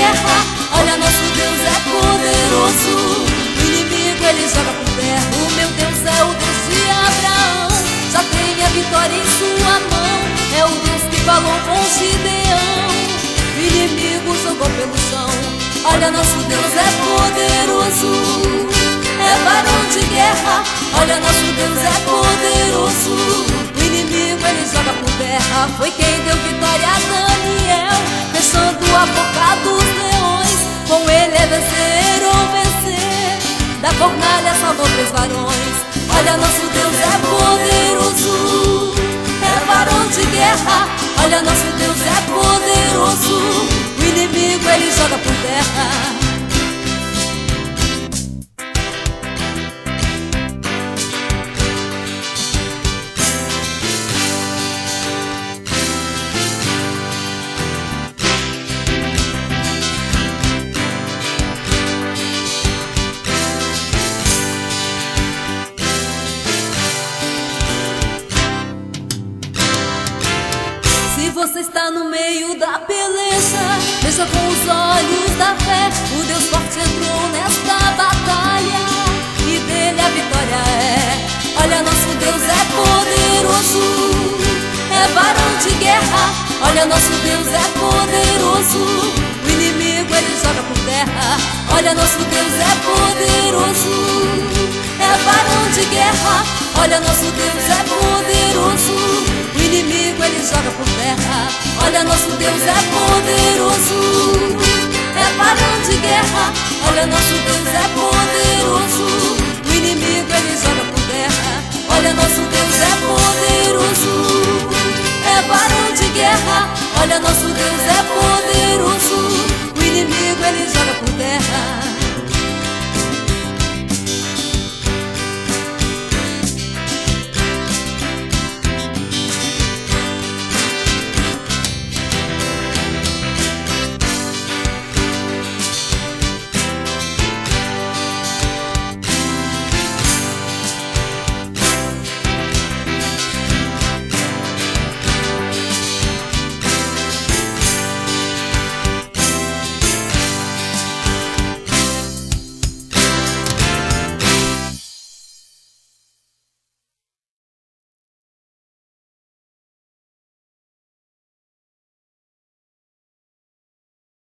guerra. Olha, nosso Deus é poderoso. O inimigo ele joga por terra. O meu Deus é o Deus de Abraão. Já tem a vitória em sua mão. É o Deus que falou com Gideão. O inimigo jogou pelo chão. Olha, nosso Deus é poderoso. É varão de guerra. Olha, nosso Deus é poderoso. O inimigo ele joga por terra. Foi quem deu vitória a Daniel, fechando a boca dos leões. Com ele é vencer ou vencer. Da fornalha salvou 3 varões. Olha, nosso Deus é poderoso. É varão de guerra. Olha, nosso Deus é poderoso. O inimigo ele joga por terra. Se você está no meio da peleja, veja com os olhos da fé. O Deus forte entrou nesta batalha e dele a vitória é. Olha, nosso Deus é poderoso. É varão de guerra. Olha, nosso Deus é poderoso. O inimigo ele joga por terra. Olha, nosso Deus é poderoso. É varão de guerra. Olha, nosso Deus é poderoso. O inimigo ele joga por terra. Olha, nosso Deus é poderoso. É varão de guerra. Olha, nosso Deus é poderoso. O inimigo ele joga por terra.